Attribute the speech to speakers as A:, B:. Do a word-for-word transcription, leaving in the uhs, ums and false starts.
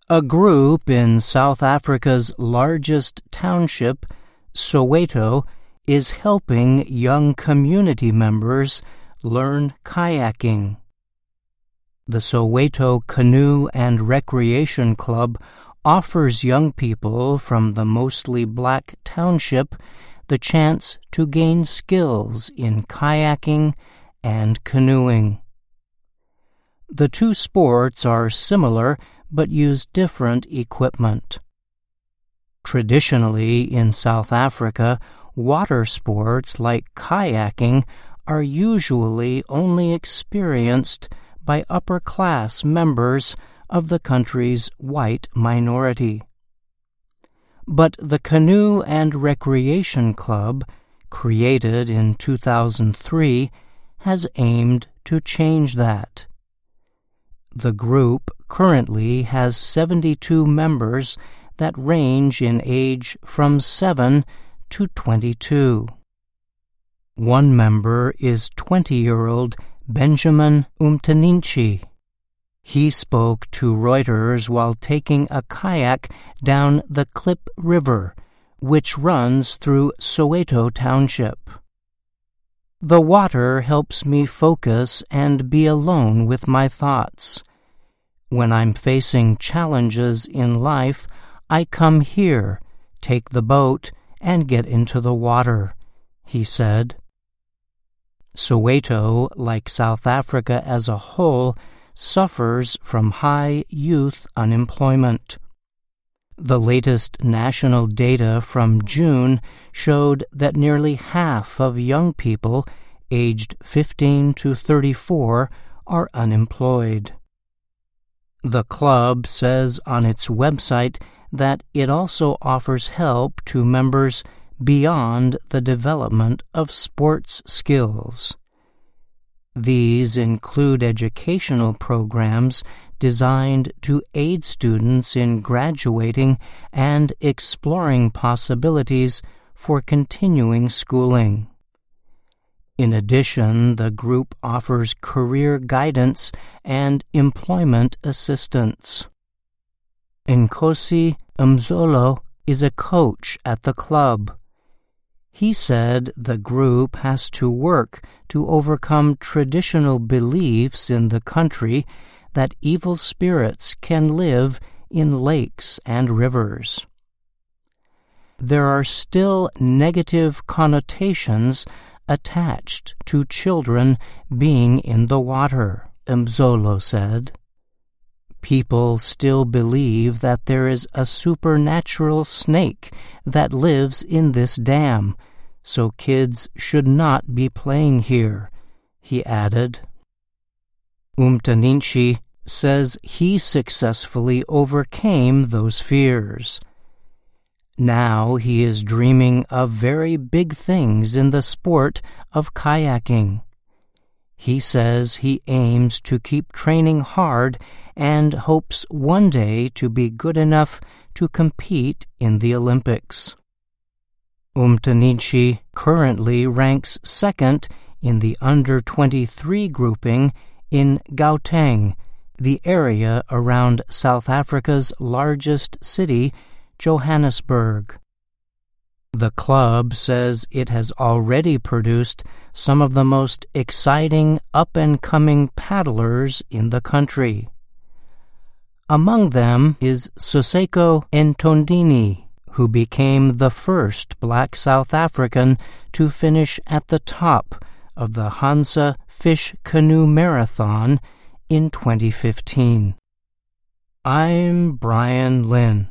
A: A group in South Africa's largest township, Soweto, is helping young community members learn kayaking. The Soweto Canoe and Recreation Club offers young people from the mostly black township the chance to gain skills in kayaking and canoeing. The two sports are similar but use different equipment. Traditionally, in South Africa, water sports like kayaking are usually only experienced by upper-class members of the country's white minority. But the Canoe and Recreation Club, created in two thousand three, has aimed to change that. The group currently has seventy-two members that range in age from seven to twenty-two. One member is twenty-year-old Benjamin Umtaninchi. He spoke to Reuters while taking a kayak down the Klip River, which runs through Soweto Township. The water helps me focus and be alone with my thoughts. When I'm facing challenges in life, I come here, take the boat, and get into the water, he said. Soweto, like South Africa as a whole, suffers from high youth unemployment. The latest national data from June showed that nearly half of young people aged fifteen to thirty-four are unemployed. The club says on its website that it also offers help to members beyond the development of sports skills. These include educational programs designed to aid students in graduating and exploring possibilities for continuing schooling. In addition, the group offers career guidance and employment assistance. Nkosi Mzolo is a coach at the club. He said the group has to work to overcome traditional beliefs in the country that evil spirits can live in lakes and rivers. There are still negative connotations attached to children being in the water, Mzolo said. People still believe that there is a supernatural snake that lives in this dam, so kids should not be playing here, he added. Umtaninchi says he successfully overcame those fears. Now he is dreaming of very big things in the sport of kayaking. He says he aims to keep training hard and hopes one day to be good enough to compete in the Olympics. Umtaninchi currently ranks second in the under twenty-three grouping in Gauteng, the area around South Africa's largest city, Johannesburg. The club says it has already produced some of the most exciting up-and-coming paddlers in the country. Among them is Soseko Ntondini, who became the first black South African to finish at the top of the Hansa Fish Canoe Marathon in twenty fifteen. I'm Brian Lynn.